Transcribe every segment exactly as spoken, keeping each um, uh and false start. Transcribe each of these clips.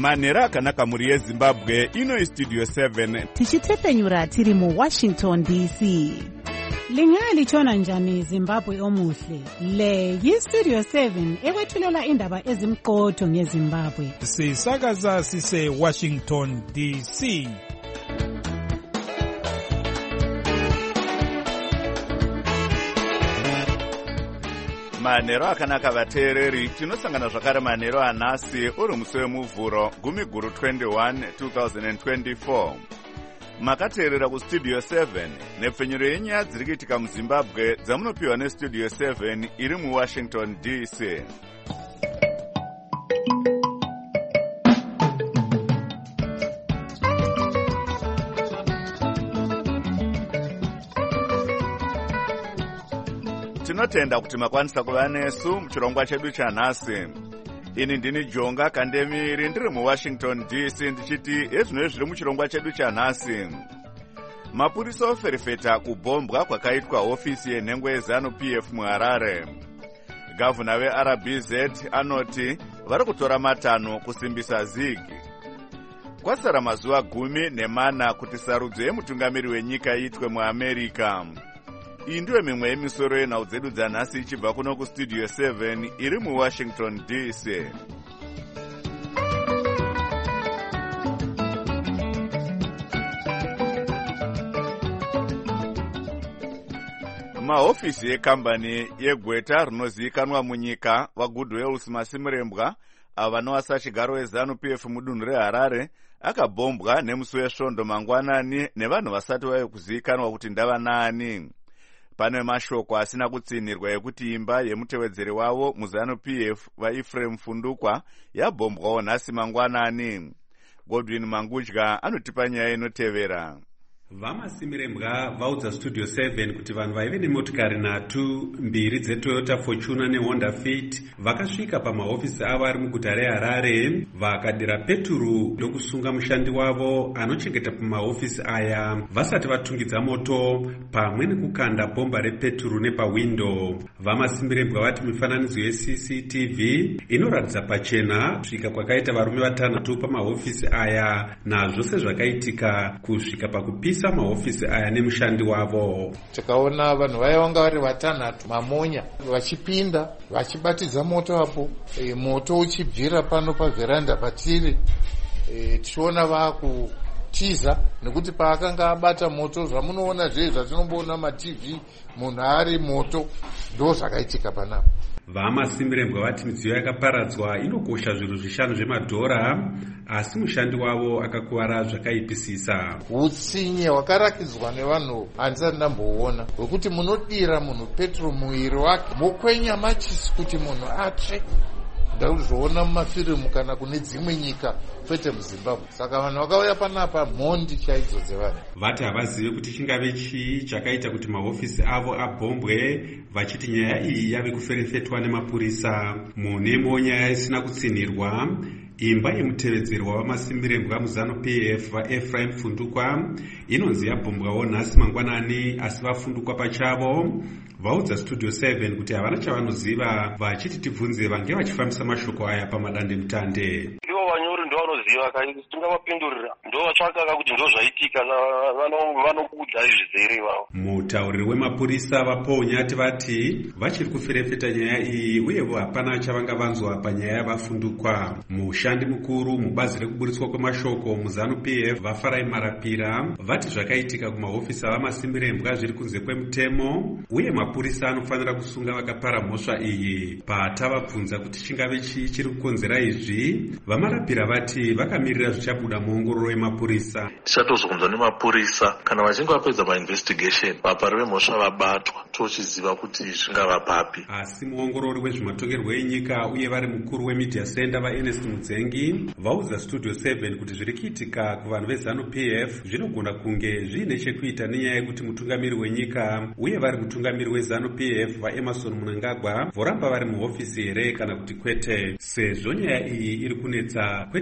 manhero akanaka mhuri yezimbabwe. Ino istudio seven tichitepenyura tiri muwashington D C. Lingalitshona njani Zimbabwe omuhle? Le yistudio seven ekwethulela indaba ezimqotho ngeZimbabwe. Sisakaza sise Washington D C. manhero akanaka vateereri. Tinosangana zvakare manhero anhasi uri musi wemuvhuro gumi guru twenty-one twenty twenty-four. Makateerera kustudio seven nepfenyuro yenyaya dziri kuitika muzimbabwe dzamunopiwa nestudio seven iri muwashington D C. Tinotenda kuti makwanisa kuva nesu muchirongwa chedu chanhasi. Ini ndini Jonga Kandemiri ndiri muwashington D C ndichiti ezvinoi zviri muchirongwa chedu chanhasi. Mapurisa oferefeta kubombwa kwakaitwa hofisi yenhengo yeZANU P F muHarare. Gavana veR B Z anoti vari kutora matanho kusimbisa zigi. Kwasara mazuva gumi nemana kuti sarudzo yemutungamiri wenyika iitwe muAmerica. Iyi ndiyo mimwe yemisoro yenhau dzedu dzanhasi ichibva kuno kustudio seven iri muwashington D C. Mahofisi ekambani yegweta rinozivikanwa munyika vaGoodwells Masimurembwa ava vanowasa chigaro weZANU P F mudunhu reHarare akabombwa nemusi wesvondo mangwanani nevanhu vasati vaive kuzivikanwa kuti ndava naani. Pane mashoko asina kutsinirwa ekuti imba yemutevedzeri wavo muZANU P F vaEphraim Fundukwa yabombwawo nhasi mangwanani. Godwin Mangudya anotipa nyaya inotevera. Vamasimurembwa vaudza studio seven kuti vanhu vaive nemotikari nhatu, mbiri dzeToyota Fortuner neHonda Fit vakasvika pamahofisi avo ari muguta reHarare vakadira peturu ndokusunga mushandi wavo anochengeta pamahofisi aya vasati vatungidza moto pamwe nekukanda bhomba repeturu nepawindo. Vamasimurembwa vati mifananidzo yeC C T V inoratidza pachena kusvika kwakaita varume vatanhatu pamahofisi aya nazvose zvakaitika kusvika pakupisa mahofisi aya nemushandi wavo. Tikaona vanhu vaya vanga vari vatanhatu mamonya vachipinda vachibatidza moto apo, e, moto uchibvira pano pavheranda patiri, e, tichiona vakutiza nekuti paakanga abata moto zvamunoona zve zvatinomboona ma-T V munhu ari moto ndo zvakaitika panapo. Vamasimurembwa vati midziyo yakaparadzwa inokosha zvinhu zvishanu zvemadhora asi mushandi wavo akakuvara zvakaipisisa. Utsinye hwakarakidzwa nevanhu handisati ndamboona hwekuti munodira munhu petro muviri wake mokwenya machisi kuti munhu atsve. Ndakuzviona mumafirimu kana kune dzimwe nyika kwete muZimbabwe. Saka vanhu vakauya panapa mhondi chaidzo dzevanhu. Vati havazive kuti chingave chii chakaita kuti mahofisi avo abhombwe, vachiti nyaya iyi yave kuferefetwa nemapurisa. Munemo nyaya isina kutsinirwa, imba yemutevedzeri wavamasimurembwa muZANU P F vaEphraim Fundukwa inonzi yabhombwawo nhasi mangwanani, asi vaFundukwa pachavo vaudza studio seven kuti havana chavanoziva, vachiti tibvunze vange vachifambisa mashoko aya pamadandemutande. Ivo vanyori ndo vanoziva kai tingavapindurira, ndo vatsvaka kuti ndo zvaitika, vanokudza izvizere ivavo. Mutauriri wemapurisa vaPonyati vati vachiri kuferefeta nyaya iyi uyevo hapana chavangavanzwa panyaya yavaFundukwa. Mushandi mukuru mubazi rekuburitswa kwemashoko muZANU P F vaFarai Marapira vati zvakaitika kumahofisi avamasimurembwa zviri kunze kwemutemo uye mapurisa anofanira kusunga vakapara mhosva iyi. Patavabvunza kuti chingave chii chiri kukonzera izvi, vaMarapira vati vakamirira zvichabuda muongororo yemapurisa. Tichatozonzwa nemapurisa kana vachinge vapedza mainvestigation vapari vemhosva vabatwa tochiziva kuti zvingava papi. Asi muongorori wezvematongerwo enyika uye vari mukuru wemedia center vaErnest Mudzengi vaudza studio seven kuti zviri kuitika kuvanhu veZANU P F zvinogona kunge zviine chekuita nenyaya yekuti mutungamiri wenyika uye vari mutungamiri weZANU P F vaEmmerson Mnangagwa voramba vari muhofisi here kana kuti kwete, sezvo nyaya iyi iri kunetsa kwete munyika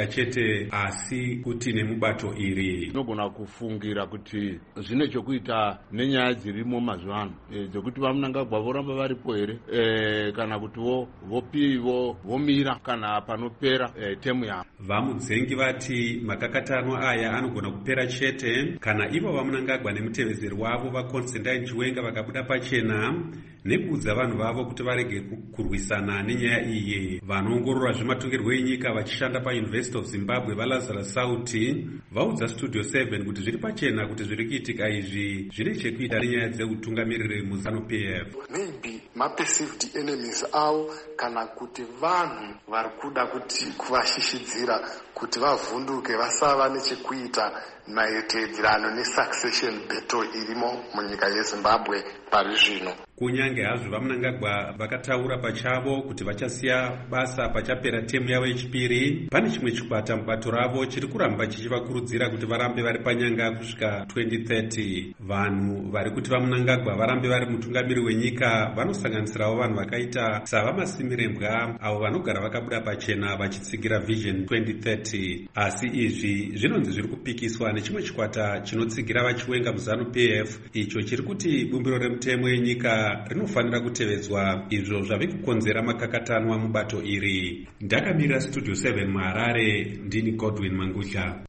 chete asi kuti nemubato iri. Tinogona kufungira kuti zvine chokuita nenyaya dzirimo mazuva ano e, dzekuti vaMnangagwa voramba varipo here e, kana kuti vo vopivo vomira kana panopera e, temu yavo. Vamudzengi vati makakatanwa aya anogona kupera chete kana ivo vaMnangagwa nemutevezeri wavo vaConstantine Chiwenga vakabuda pachena nekuudza vanhu vavo kuti varege kurwisana nenyaya iyi. Vanoongorora zvematongerwo enyika vachishanda paUniversity of Zimbabwe vaLazarus Sauti vaudza Studio seven kuti zviri pachena kuti zviri kuitika izvi zvine chekuita nenyaya dzeutungamiriri muZANU-P F. Maybe ma-perceived enemies avo kana kuti vanhu vari kuda kuti kuvashishidzira kuti vavhunduke vasava nechekuita maererano nesuccession battle irimo munyika yeZimbabwe pari zvino. Kunyange hazvo vaMnangagwa vakataura pachavo kuti vachasiya basa pachapera temu yavo yechipiri, pane chimwe chikwata mubato ravo chiri kuramba chichivakurudzira kuti varambe vari panyanga kusvika twenty thirty. Vanhu vari kuti vaMnangagwa varambe vari mutungamiri wenyika vanosanganisirawo vanhu vakaita savamaSimirembwa avo vanogara vakabuda pachena vachitsigira Vision twenty thirty. Asi izvi zvinonzi zviri kupikiswa nechimwe chikwata chinotsigira vaChiwenga muZANU-P F icho chiri kuti bumbiro remutemo yenyika rinofanira kutevedzwa, izvo zvave kukonzera makakatanwa mubato iri. Ndakamirira Studio seven muHarare, ndini Godwin Mangudla.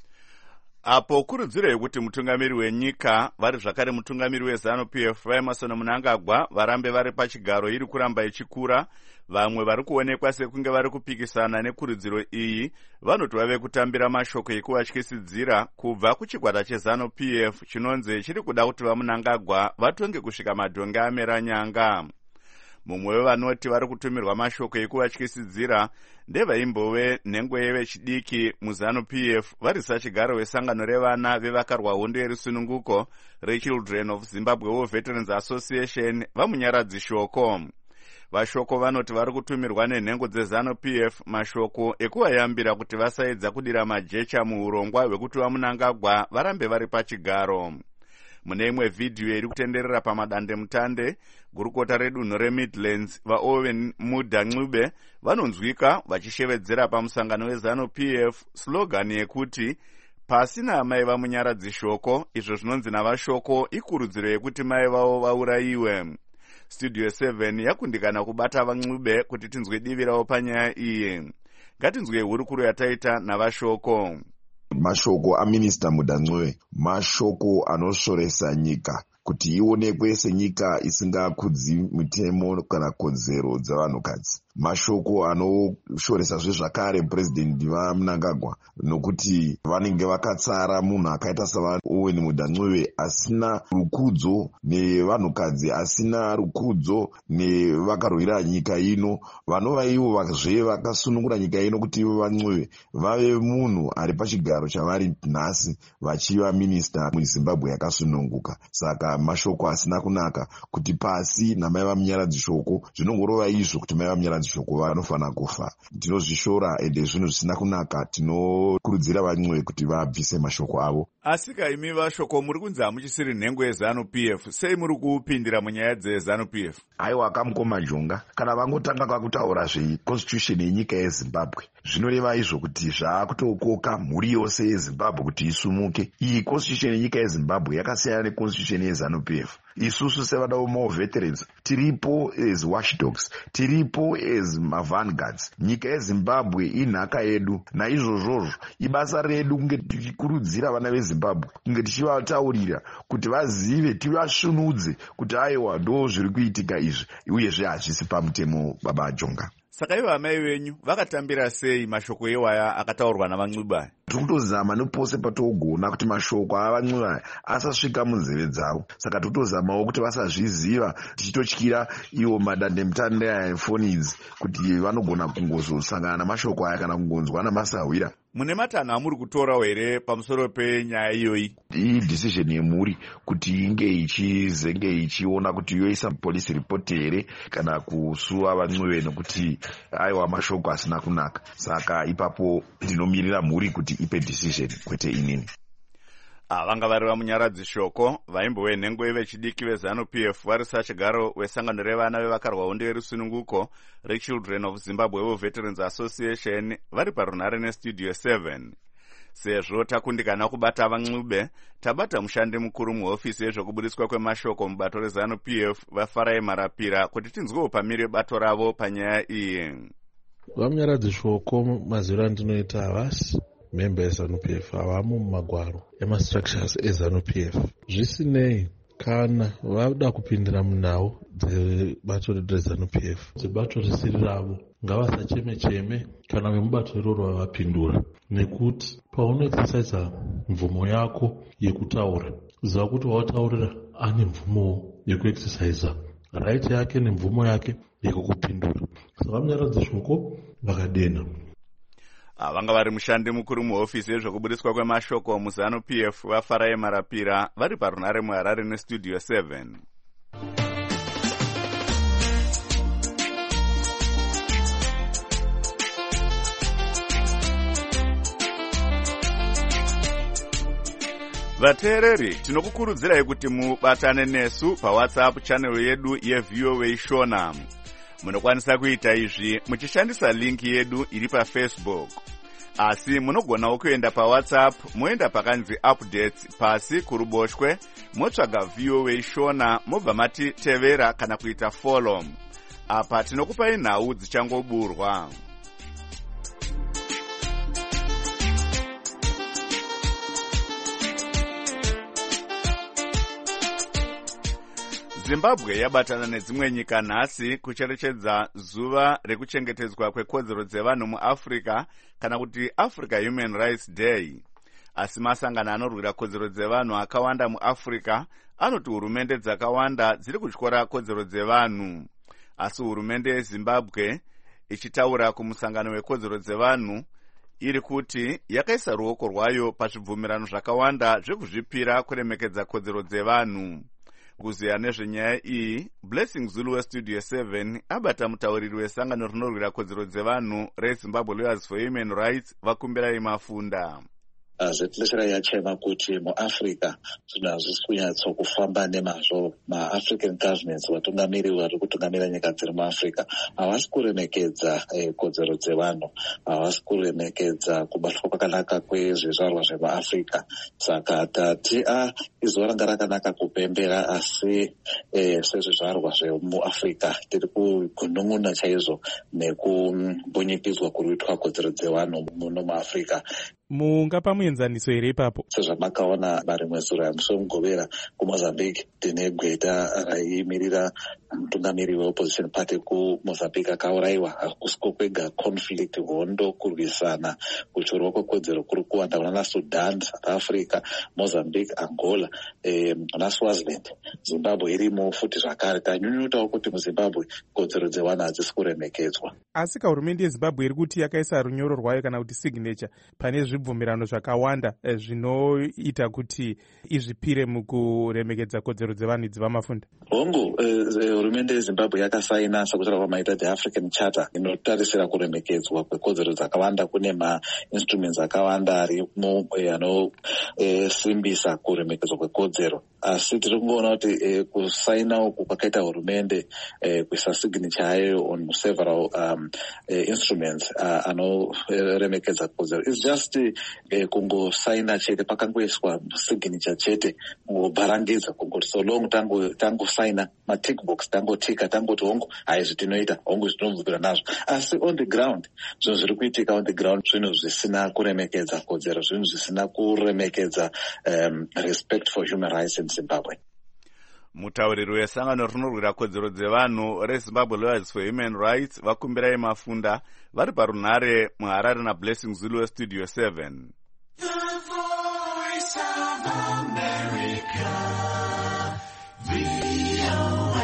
Apo kurudziro yekuti mutungamiri wenyika vari zvakare mutungamiri weZANU-P F vaEmmerson Mnangagwa varambe vari pachigaro iri kuramba ichikura, vamwe vari kuonekwa sekunge vari kupikisana nekurudziro iyi vanoti vave kutambira mashoko ekuvatyisidzira kubva kuchikwata cheZANU-P F chinonzi chiri kuda kuti vaMnangagwa vatonge kusvika madhonge amera nyanga. Mumwe wevanoti vari kutumirwa mashoko ekuvatyisidzira ndevaimbove nhengwe vechidiki muZANU-P F vari sachigaro wesangano revana vevakarwa hondo yerisununguko reChildren of Zimbabwe War Veterans Association vamunyaradzi shoko. Vashoko vanoti vari kutumirwa nenhengo dzeZANU-P F mashoko ekuvayambira kuti vasaedza kudira majecha muurongwa hwekuti vaMnangagwa varambe vari pachigaro. Mune imwe vhidhiyo iri kutenderera pamadandemutande, gurukota redunhu reMidlands vaOwen Mudha Ncube vanonzwika vachishevedzera pamusangano weZANU-P F slogan yekuti pasina amai vamunyaradzi shoko, izvo zvinonzi navashoko ikurudziro yekuti mai vavo vaurayiwe. Studio seven yakundikana kubata vaNcube kuti tinzwe divi ravo panyaya iyi. Ngatinzwe hurukuro yataita navashoko. Mashoko aMinista Mudha Ncube, mashoko anosvoresa nyika kuti ionekwe senyika isingakudzi mitemo kana kodzero dzavanhukadzi. Mashoko anoshoresa zvezvakare President vaMnangagwa nokuti vanenge vakatsara munhu akaita saOwen Mudha Ncube asina rukudzo nevanhukadzi, asina rukudzo nevakarwira nyika ino, vanova ivo vakazve vakasunungura nyika ino kuti ivo vaNcube vave munhu ari pachigaro chavari nhasi vachiva minista muZimbabwe yakasununguka. Saka mashoko asina kunaka kuti pasi namai vamunyaradzi shoko, zvinongorova izvo kuti mai vamunyaradzi shoko vanofanira kufa. Tinozvishora ende zvinhu zvisina kunaka. Tinokurudzira vaNcube kuti vabvise mashoko avo. Asika imi vashoko muri kunzi hamuchisiri nhengo yeZANU-P F, sei muri kupindira munyaya dzeZANU-P F? Aiwa Kamukoma Jonga, kana vangotanga kwakutaura zveconstitution yenyika yeZimbabwe zvinoreva izvo kuti zvaakutokoka mhuri yose yeZimbabwe kuti isumuke. Iyi constitution yenyika yeZimbabwe yakasiyana neconstitution yeZANU-P F. Isusu sevana veterans tiripo as watchdogs, tiripo as vanguards. Nyika yeZimbabwe inhaka yedu, naizvozvozvo ibasa redu kunge tichikurudzira vana veZimbabwe, kunge tichivataurira kuti vazive, tivasvinudze kuti aiwa ndo zviri kuitika izvi, uyezve hazvisi pamutemo. Baba Jonga, saka ivo amai venyu vakatambira sei mashoko iwaya akataurwa navaNcube? Totozama nepose patogona kuti mashoko avaNcube asasvika munzeve dzavo. Saka totozamawo kuti vasazviziva, tichitotyira ivo madandemutande efoni idzi kuti vanogona kungozosangana namashoko aya kana kungonzwa namasahwira. Mune matanho amuri kutorawo here pamusoro penyaya iyoyi? Iyi decision yemhuri kuti inge ichizenge ichiona kuti yoisa police report here kana kusuwa vaNcube nokuti aiwa mashoko asina kunaka. Saka ipapo ndinomirira mhuri kuti ipe decision kwete inini. vanga vari vamunyaradzishoko vaimbowe nhengo vechidiki veZANU-P F vari sachigaro wesangano revana vevakarwa hondo yerusununguko reChildren of Zimbabwe Veterans Association vari parunhare nestudio seven. Sezvo takundikana kubata vanxube, tabata mushandi mukuru muhofisi yezvokubudiswa kwemashoko mubato reZANU-P F vaFarai Marapira kuti tinzwewo pamiri bato ravo panyaya iyi. Vamunyaradzishoko maziro andinoita havasi member yeZANU-P F, havamo mumagwaro emastructures eZANU-P F. Zvisinei kana vada kupindira munhau dzebato reZANU-P F, dzebato risiri ravo, ngavasacheme-cheme kana vemubato iroro vavapindura, nekuti paunoexercise mvumo yako yekutaura, ziva kuti wautaurira ane mvumo yekuexercise right yake nemvumo yake yekukupindura. Saka vamunyaradzishoko vakadena. Vanga vari mushandi mukuru muhofisi yezvokubudiswa kwemashoko muZANU-P F vaFarai Marapira vari parunhare muHarare nestudio seven. Vateereri, tinokukurudzirai kuti mubatane nesu paWhatsApp channel yedu yeV O A Shona. Munokwanisa kuita izvi muchishandisa link yedu iri paFacebook. Asi munogonawo kuenda paWhatsApp, moenda pakanzi updates pasi kuruboshwe, motsvaga V O A Shona, mobva mati tevera kana kuita follow. Apa tinokupai nhau dzichangoburwa. Zimbabwe yabatana nedzimwe nyika nhasi kucherechedza zuva rekuchengetedzwa kwekodzero dzevanhu muAfrica kana kuti Africa Human Rights Day. Asi masangano anorwira kodzero dzevanhu akawanda muAfrica anoti hurumende dzakawanda dziri kutyora kodzero dzevanhu. Asi hurumende yeZimbabwe ichitaura kumusangano wekodzero dzevanhu iri kuti yakaisa ruoko rwayo pazvibvumirano zvakawanda zvekuzvipira kuremekedza kodzero dzevanhu. Kuziya nezvenyaya iyi, Blessing Zulu westudio seven abata mutauriri wesangano rinorwira kodzero dzevanhu reZimbabwe Lawyers for Human Rights Vakumbirai Mafunda. Zvetilesera yachema kuti muAfrica zvinhu hazvisi kunyatso kufamba nemazvo. MaAfrican governments vatungamiri vari kutungamira nyika dziri muAfrica havasi kuremekedza eh, kodzero dzevanhu, havasi kuremekedza kubatwa kwakanaka kwezvizvarwa zvemuAfrica. Saka tati a izuva ranga rakanaka kupembera, asi eh, sezvizvarwa zvemuAfrica tiri kunun'una chaizvo nekumbunyikidzwa kuruitwa kodzero dzevanhu muno muAfrica. Mungapa muenzaniso here ipapo? Sezvamakaona marimwe zuro yamusomugovera kuMozambique tine gweta raimirira mutungamiri weopposition party kuMozambique akaurayiwa. Hakusiko kwega conflict, hondo, kurwisana, kuchorwa kwekodzero kuri kuwanda kuna Sudan, South Africa, Mozambique, Angola, eh, na Swaziland. Zimbabwe irimo futi zvakare. Tanyunyutawo kuti muZimbabwe kodzero dzevanhu hadzisi kuremekedzwa. Asi hurumende yeZimbabwe iri kuti yakaisa runyoro rwayo kana kuti signature pane zvibvumirano zvakawanda eh, zvinoita kuti izvipire mukuremekedza kodzero dzevanhu idzi Mafunda. Hongu, hurumende eh, yeZimbabwe yakasaina sekutaura kwamaita the African Charter inotarisira kuremekedzwa kwekodzero dzakawanda. Kune ma-instruments akawanda arimo eh, anosimbisa eh, kuremekedzwa kwekodzero. Asi tiri kungoona kuti eh, kusaina uku kwakaita hurumende eh, kuisa signature yayo on several um, eh, instruments uh, anoremekedza kodzero is just eh, kungosaina chete, pakangoiswa signature chete, kungobharangidza kungoti so long tango tango saina ma tick box, tango tika, tangoti hongu haizvi tinoita, hongu zvinomubvira nazvo. Asi on the ground zvinhu zviri kuitika on the ground zvinhu zvisina kuremekedza kodzero, zvinhu zvisina kuremekedza um, respect for human rights in Zimbabwe. Mutauriri wesangano rinorwira kodzero dzevanhu reZimbabwe Lawyers for Human Rights Vakumbirai Mafunda vari parunhare muHarare naBlessing Zulu westudio seven. The Voice of America, V O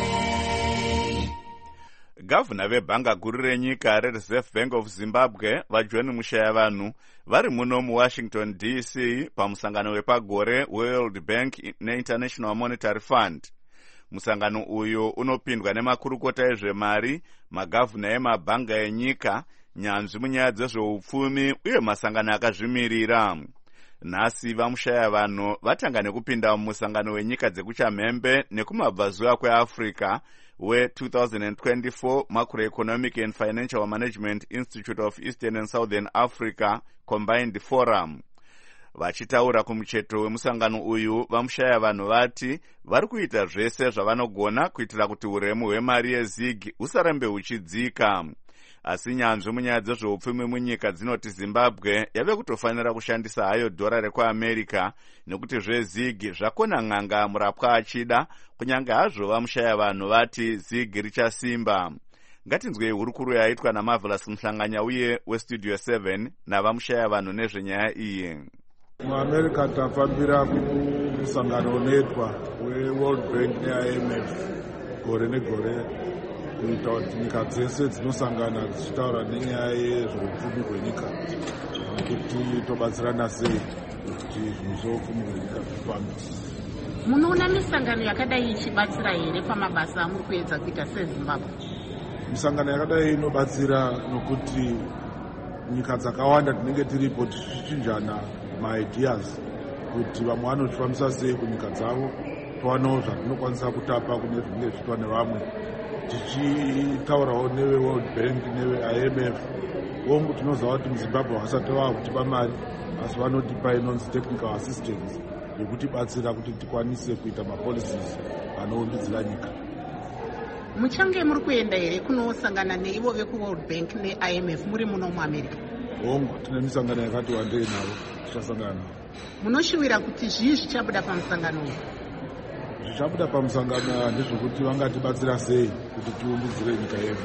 A. Gavana vebhanga guru renyika reReserve Bank of Zimbabwe vaJohn Mushayavanhu vari muno muWashington D C pamusangano wepagore World Bank neInternational Monetary Fund. Musangano uyu unopindwa nemakurukota ezvemari, magavana emabhanga enyika, nyanzvi munyaya dzezveupfumi uye masangano akazvimirira. nhasi vamushaya vanhu vatanga nekupinda mumusangano wenyika dzekuchamhembe nekumabvazuva kweafrica we-twenty twenty-four Macroeconomic and Financial Management Institute of Eastern and Southern Africa Combined Forum. Vachitaura kumucheto wemusangano uyu, vamushaya vanhu vati vari kuita zvese zvavanogona kuitira kuti uremu hwemari yezig usarambe huchidzika. Asi nyanzvi munyaya dzezveupfumi munyika dzinoti Zimbabwe yave kutofanira kushandisa hayo dhora rekuamerica nekuti zvezig zvakona n'anga murapwa achida, kunyange hazvo vamushaya vanhu vati zig richasimba. Ngatinzwei hurukuru yaitwa naMarvelous Mhlanganya uye westudio seven navamushaya vanhu nezvenyaya iyi. MuAmerica tafambira kumusangano unoitwa weWorld Bank neI M F gore negore kuita kuti nyika dzese dzinosangana dzichitaura nenyaya yezveupfumi hwenyika kuti tobatsirana sei kuti zvinhu zveupfumi hwenyika zvifambe. Munoona misangano yakadai ichibatsira here pamabasa amuri kuedza kuita seZimbabwe? Misangano yakadai inobatsira nokuti nyika dzakawanda tinenge tiripo tichichinjana maideas kuti vamwe vanozvifambisa sei kunyika dzavo, towanawo zvatinokwanisa kutapa kune zvinenge zviitwa nevamwe, tichitaurawo neweWorld Bank neweI M F. Ongu tinoziva kuti muZimbabwe vasati vava kutipa mari, asi vanotipa inonzi technical assistance yekutibatsira kuti tikwanise kuita mapolicies anoundidzira nyika. Muchange muri kuenda here kunosangana neivo vekuWorld Bank neI M F muri muno muAmerica? Ongu tine misangano yakati wandei navo tichasangana navo. Munoshuvira kuti zvii zvichabuda pamusangano uyu? Zvichabuda pamusangano ndezvokuti vangatibatsira sei kuti tiundidzire nyika yedu.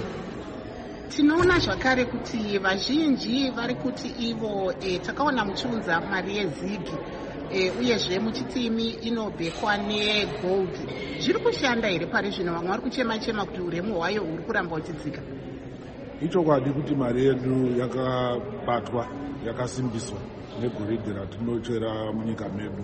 Tinoona zvakare kuti vazhinji vari kuti ivo e, takaona muchiunza mari yezigi e, uyezve muchiti imi inobhekwa negold. Zviri kushanda here pari zvino? Vamwe vari kuchema chema kuti uremu hwayo huri kuramba uchidzika. Ichokwadi kuti mari yedu yakabatwa yakasimbiswa negoridhe ratinochera munyika medu.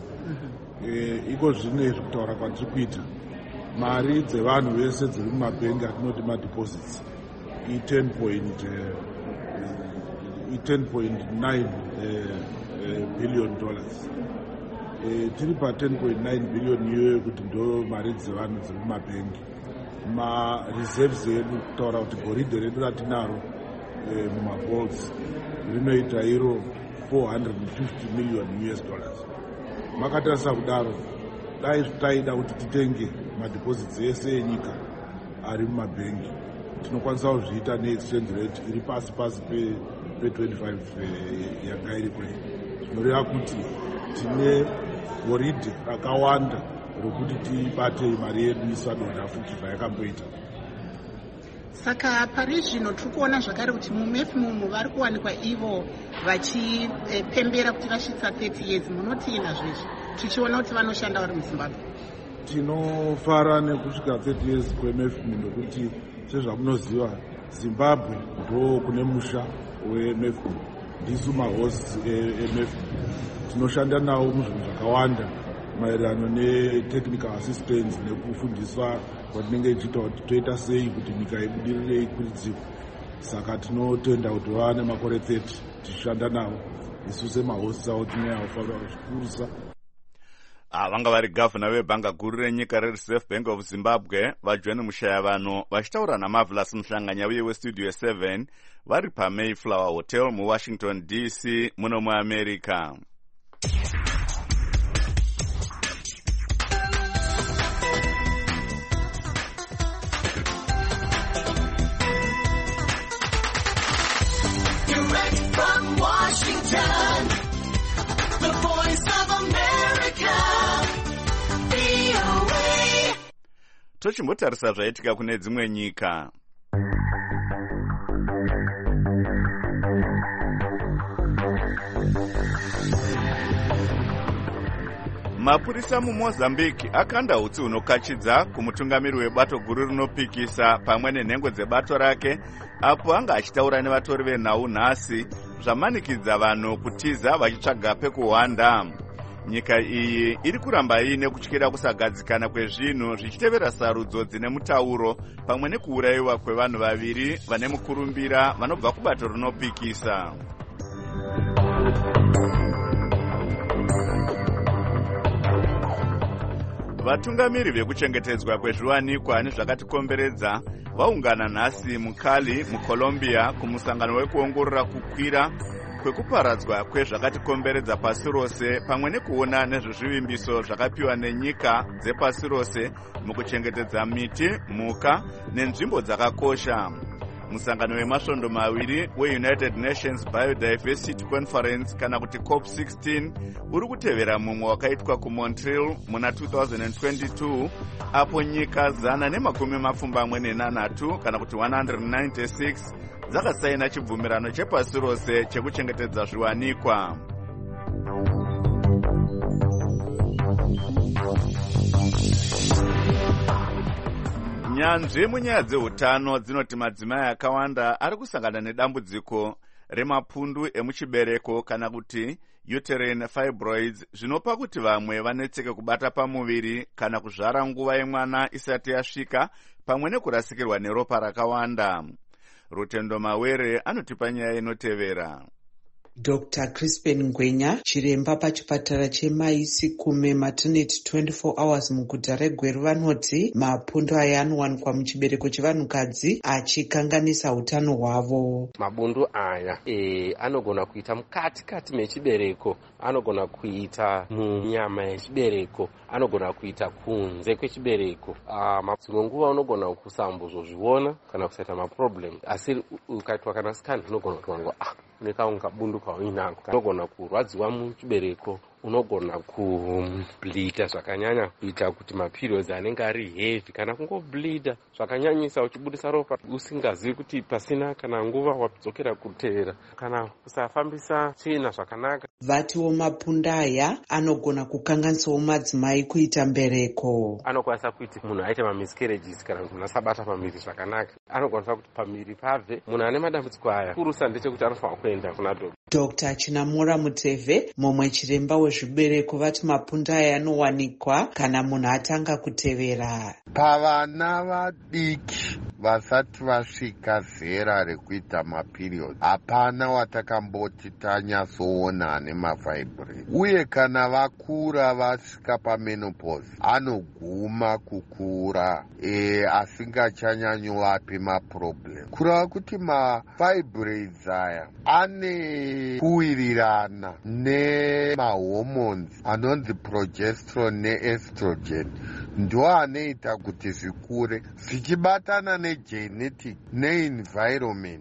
E, iko zvino izvi kutaura kwatiri kuita, mari dzevanhu vese dziri mumabhengi atinoti madeposits i-ten point nine billion dollars. E, tiri pa-ten point nine billion iyoyo kuti ndo mari dzevanhu dziri mumabhengi. Ma-reserves edu kutaura kuti goridhe redu ratinaro e, mumabolts rinoita iro four hundred fifty million U S dollars. Makatarisa kudaro, dai taida kuti titenge madeposits ese enyika ari mumabhengi, tinokwanisa kuzviita neexchange rate iri pasi pasi pe twenty-five yanga iripo. Zvinoreva kuti tine goridhe rakawanda rokuti tibate mari yedu isadonha futi zvayakamboita. Saka pari zvino tiri kuona zvakare kuti mumefi mumu vari kuwanikwa ivo vachipembera kuti vasvitsa thirty years. Munoti nazvezvi tichiona kuti vanoshanda vari muZimbabwe? Tinofara nekusvika thirty years kwemefi mumu nokuti sezvamunoziva Zimbabwe ndo kune musha wemefi mumu, ndisu mahosts emefi. Tinoshanda nawo muzvinhu zvakawanda maererano netechnical assistance nekufundiswa kwatinenge ichiita kuti toita sei kuti nyika ibudirire ikuridzirwe. Saka tinotenda kuti vava nemakore thirty tichishanda navo, isu semahosts avo tinoyaofanira zvikurisa. Vanga vari gavhuna webhanga guru renyika reReserve Bank of Zimbabwe vaJohn Mushaya vanhu vachitaura naMarvelous Mhlanganya uye westudio seven vari paMayflower Hotel muWashington D C muno muAmerica. Tochimbotarisa zvaitika kune dzimwe nyika. Mapurisa muMozambique akanda utsi hunokachidza kumutungamiri webato guru rinopikisa pamwe nenhengo dzebato rake apo anga achitaura nevatori venhau nhasi zvamanikidza vanhu kutiza vachitsvaga pekuhwanda. Nyika iyi iri kuramba ine kutyira kusagadzikana kwezvinhu zvichitevera sarudzo dzine mutauro pamwe nekuurayiwa kwevanhu vaviri vane mukurumbira vanobva kubato rinopikisa. vatungamiri vekuchengetedzwa kwezviwanikwa nezvakatikomberedza vaungana nhasi mukali mucolombia kumusangano wekuongorora kukwira kwekuparadzwa kwezvakatikomberedza pasi rose pamwe nekuona nezvezvivimbiso zvakapiwa nenyika dzepasi rose mukuchengetedza miti, mhuka nenzvimbo dzakakosha. Musangano wemasvondo maviri weUnited Nations Biodiversity Conference kana kuti COP sixteen uri kutevera mumwe wakaitwa kuMontreal muna two thousand twenty-two apo nyika zana nemakumi mapfumbamwe nenhanhatu kana kuti one hundred ninety-six dzakasaina chibvumirano chepasi rose chekuchengetedza zviwanikwa. Nyanzvi munyaya dzeutano dzinoti madzimai akawanda ari kusangana nedambudziko remapundu emuchibereko kana kuti uterine fibroids, zvinopa kuti vamwe vanetseke kubata pamuviri kana kuzvara nguva yemwana isati yasvika pamwe nekurasikirwa neropa rakawanda. Rutendo Mawere anotipa nyaya inotevera. Doctor Crispin Ngwenya, chiremba pachipatara cheMaisikume Maternity twenty-four hours muguta reGweru, vanoti mapundu aya anowanikwa muchibereko chevanhukadzi achikanganisa utano hwavo. Mabundu aya e, anogona kuita mukati kati mechibereko, anogona kuita munyama yechibereko, anogona kuita kunze kwechibereko. Dzimwe nguva unogona kusambozozviona kana kusaita maproblem, asi ukaitwa kana scan unogona kuona ah nekaunga bundu kauinako, unogona kurwadziwa muchibereko, unogona kubleeda zvakanyanya kuita kuti maperiods anenge ari heavy kana kungobleeda zvakanyanyisa uchibudisa ropa usingazivi kuti pasina kana nguva wadzokera kutevera kana kusafambisa tsvina zvakanaka. Vatiwo mapunda aya anogona kukanganisawo madzimai kuita mbereko. Anokwanisa kuti munhu aite mamiscarriages kana munhu asabata pamiri zvakanaka. Anokwanisa kuti pamiri pabve. Munhu ane madambudziko aya kurusa ndechekuti anofanira kuenda kuna dhokota. Doctor Chinamura Muteve, mumwe chiremba wezvibereko, vati mapunda aya anowanikwa kana munhu atanga kutevera. Pavana vadiki vasati vasvika zera rekuita maperiod, hapana watakamboti tanyatsoona ane mafibroid. Uye kana vakura vasvika pamenopause, anoguma kukura e, asingachanyanyovapi maproblem. Kureva kuti mafibroids aya ane kuwirirana nemahormones anonzi progesterone neestrogen, ndo anoita kuti zvikure zvichibatana negenetic neenvironment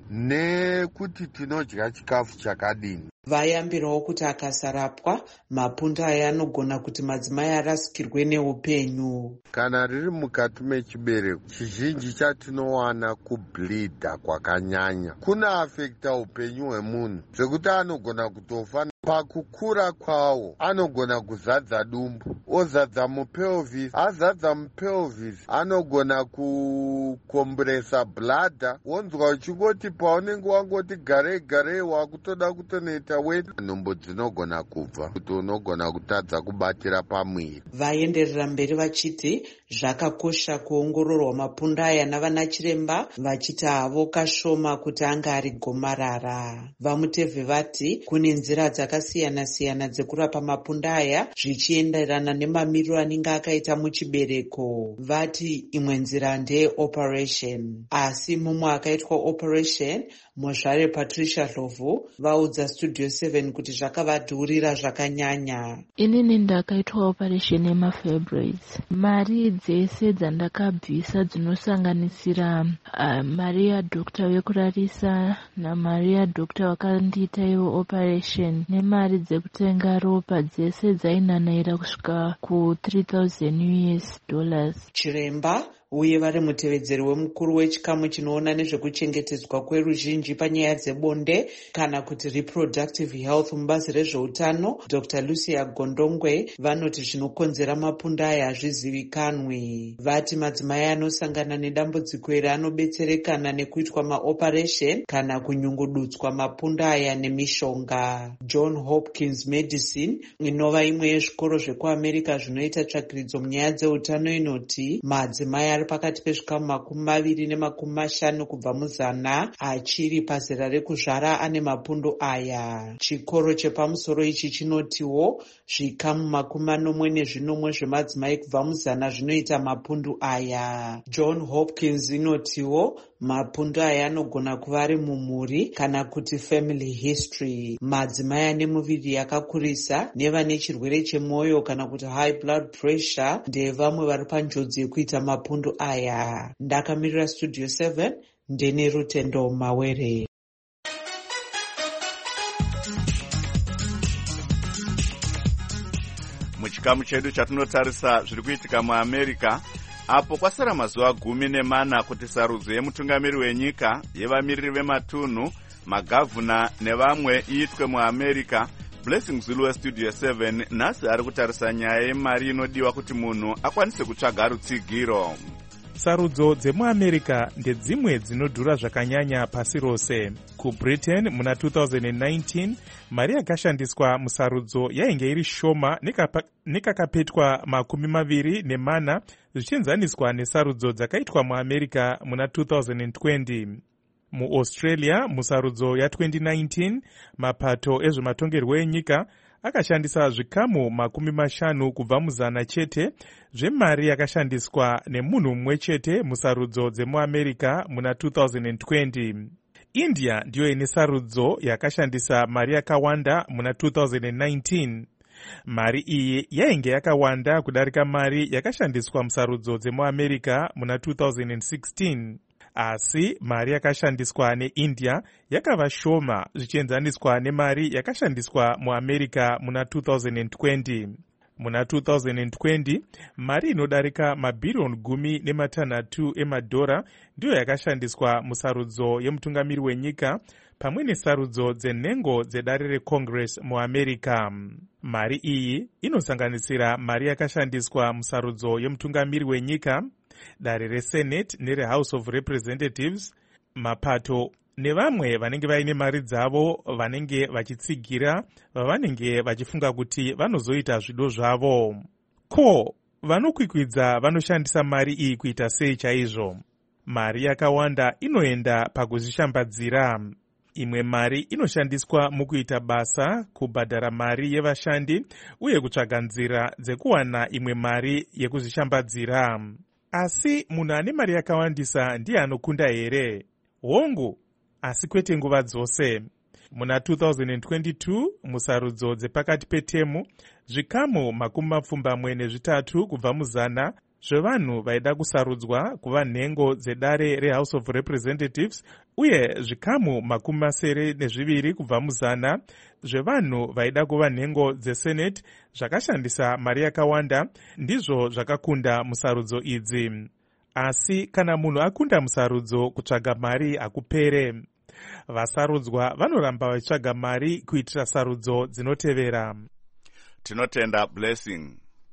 nekuti tinodya chikafu chakadini. Vayambirawo kuti akasarapwa mapunda aya anogona kuti madzimai arasikirwe neupenyu. Kana riri mukati mechibereko, chizhinji chatinowana kubleeda kwakanyanya kuna afekta upenyu hwemunhu zvekuti anogona kutofa. Pakukura kwawo anogona kuzadza dumbu, ozadza mupelvis, azadza mupelvis anogona kukombresa bladder, wonzwa uchingoti paunenge wangoti garei garei wakutoda kutonoita weti, nhumbu dzinogona kubva kuti unogona kutadza kubatira pamwiri. Vaenderera mberi vachiti zvakakosha kuongororwa mapunda aya navana chiremba, vachiti havo kashoma kuti anga ari gomarara. Vamutevhe vati kune nzira dzakasiyana siyana dzekurapa mapunda aya zvichienderana nemamiriro anenge akaita muchibereko. Vati imwe nzira ndeye operation, asi mumwe akaitwa operation, Mozvare Patricia Hlovu vaudza Studio seven kuti zvakavadhurira zvakanyanya. Inini ndakaitwa operation yemafibroids. Mari dzese dzandakabvisa dzinosanganisira uh, mari yadhokta wekurarisa namari yadhokta wakandiita iwo operation nemari dzekutenga ropa dzese dzainanaira kusvika ku three thousand U S dollars. Chiremba uye vari mutevedzeri wemukuru wechikamu chinoona nezvekuchengetedzwa kweruzhinji panyaya dzebonde kana kuti reproductive health mubazi rezveutano, Doctor Lucia Gondongwe, vanoti zvinokonzera mapunda aya hazvizivikanwi. Vati madzimai anosangana nedambudziko iri anobetserekana nekuitwa maoperation kana kunyungudutswa mapunda aya nemishonga. John Hopkins Medicine, inova imwe yezvikoro zvekuamerica zvinoita tsvakiridzo munyaya dzeutano, inoti madzimai ari ari pakati pezvikamu makumi maviri nemakumi mashanu kubva muzana achiri pazera rekuzvara ane mapundu aya. Chikoro chepamusoro ichi chinotiwo zvikamu makumi manomwe nezvinomwe zvemadzimai kubva muzana zvinoita mapundu aya. John Hopkins inotiwo mapundu aya anogona kuva ari mumhuri kana kuti family history. Madzimai ane muviri yakakurisa nevane chirwere chemwoyo kana kuti high blood pressure ndevamwe vari panjodzi yekuita mapundu aya. Ndakamirira Studio seven ndine Rutendo Mawere. Muchikamu chedu chatinotarisa zviri kuitika muAmerica, apo kwasara mazuva gumi nemana kuti sarudzo yemutungamiri wenyika, yevamiriri vematunhu, magavhuna nevamwe iitwe muAmerica. Blessing Zulu weStudio seven nhasi ari kutarisa nyaya yemari inodiwa kuti munhu akwanise kutsvaga rutsigiro. Sarudzo dzemuAmerica ndedzimwe dzinodhura zvakanyanya pasi rose. KuBritain muna two thousand nineteen mari yakashandiswa musarudzo yainge iri shoma nekakapetwa makumi maviri nemana zvichienzaniswa nesarudzo dzakaitwa muAmerica muna two thousand twenty. MuAustralia musarudzo ya twenty nineteen mapato ezvematongerwo enyika akashandisa zvikamu makumi mashanu kubva muzana chete zvemari yakashandiswa nemunhu mumwe chete musarudzo dzemuAmerica muna two thousand twenty. India ndiyo ine sarudzo yakashandisa mari yakawanda muna two thousand nineteen. Mari iyi yainge yakawanda kudarika mari yakashandiswa musarudzo dzemuAmerica muna two thousand sixteen. Asi mari yakashandiswa neIndia yakava shoma zvichienzaniswa nemari yakashandiswa muAmerica muna two thousand twenty. Muna two thousand twenty mari inodarika mabhiriyoni gumi nematanhatu emadhora ndiyo yakashandiswa musarudzo yemutungamiri wenyika pamwe nesarudzo dzenhengo dzedare reCongress muAmerica. Mari iyi inosanganisira mari yakashandiswa musarudzo yemutungamiri wenyika, dare reSenate nereHouse of Representatives, mapato nevamwe vanenge vaine mari dzavo vanenge vachitsigira vavanenge vachifunga kuti vanozoita zvido zvavo. Ko, vanokwikwidza vanoshandisa mari iyi kuita sei chaizvo? Mari yakawanda inoenda pakuzvishambadzira. Imwe mari inoshandiswa mukuita basa, kubhadhara mari yevashandi uye kutsvaga nzira dzekuwana imwe mari yekuzvishambadzira. Asi munhu ane mari yakawandisa ndiye anokunda here? Hongu, asi kwete nguva dzose. Muna two thousand twenty-two musarudzo dzepakati petemu zvikamu makumi mapfumbamwe nezvitatu kubva muzana zvevanhu vaida kusarudzwa kuva nhengo dzedare reHouse of Representatives uye zvikamu makumi masere nezviviri kubva muzana zvevanhu vaida kuva nhengo dzeSenate zvakashandisa mari yakawanda ndizvo zvakakunda musarudzo idzi. Asi kana munhu akunda musarudzo kutsvaga mari hakupere. Vasarudzwa vanoramba vachitsvaga mari kuitira sarudzo dzinotevera. Tinotenda Blessing.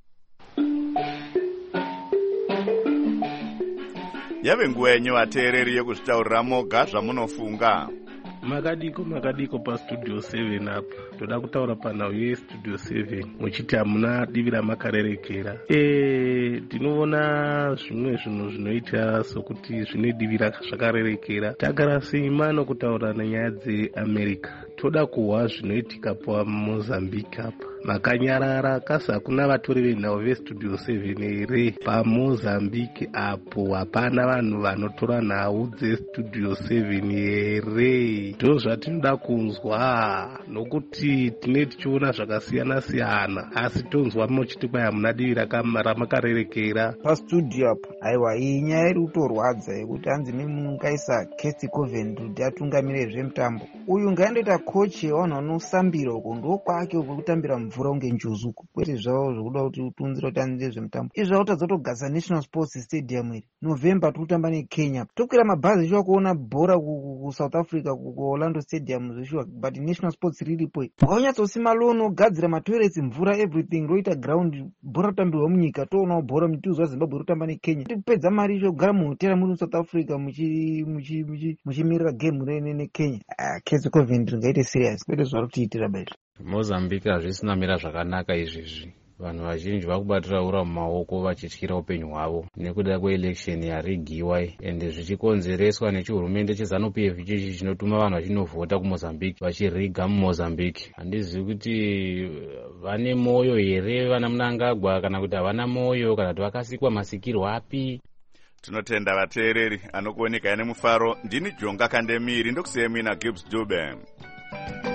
Yave nguva yenyu vateereri yekuzvitaurira moga zvamunofunga. Makadiko makadiko paStudio seven apa. Toda kutaura panhau yeStudio seven muchiti hamuna divi ramakarerekera. E, tinoona zvimwe zvinhu zvinoita sokuti zvine divi zvakarerekera. Tagara seimano kutaura nenyaya dzeAmerica. Toda kuhwa zvinoitika paMozambique apa. Makanyarara kasi hakuna vatori venhau veStudio seven here paMozambique apo hapana vanhu vanotora nhau dzeStudio seven here. Ndo zvatinoda kunzwa nokuti tine tichiona zvakasiyana siyana asi tonzwa muchiti kwai hamuna divi ramakarerekera pastudio apa. Aiwa, iyi nyaya iri kutorwadza yekuti hanzi nemungaisa Kesi Coven kuti atungamire zvemutambo. Uyu ngaendoita kochi yevanhu vanosambira uko ndokwake uko kutambira mvura unge njuzuku kwete zvavo zvokuda kuti utunzire utandire zvemutambo. Izvi zvakutadza kutogadzira National Sports Stadium iri November tikutamba neKenya. Tokwira mabhazi zvichiva kuona bhora kuSouth Africa kuOrlando Stadium zvishiwa, but National Sports riripo. Wakaunyatsousima loan ogadzira matoilets mvura everything roita ground bhora kutambirwa munyika. Toonawo bhora mutuzwa Zimbabwe rotamba neKenya. Tipedza mari izvo kugara muhotera muri South Africa muchimirira game rene neKenya. Ah, Kesi Coven ringaite serious kwete zvarutiitira baizvo. Mozambique hazvisina mira zvakanaka izvizvi. vanhu vazhinji vakubatira ura mumaoko vachityira upenyu hwavo nekuda kweelection yarigiwa ende zvichikonzereswa nechihurumende cheZANU-P F ichichi chinotuma vanhu vachinovhota kumozambique vachiriga mumozambique. Handizivi kuti vane moyo here vana Mnangagwa kana kuti havana moyo kana kuti vakasikwa masikirwo api. Tinotenda vateereri anokuoneka ine mufaro. Ndini Jonga Kandemiri ndokusiyemina Gibbs Dube.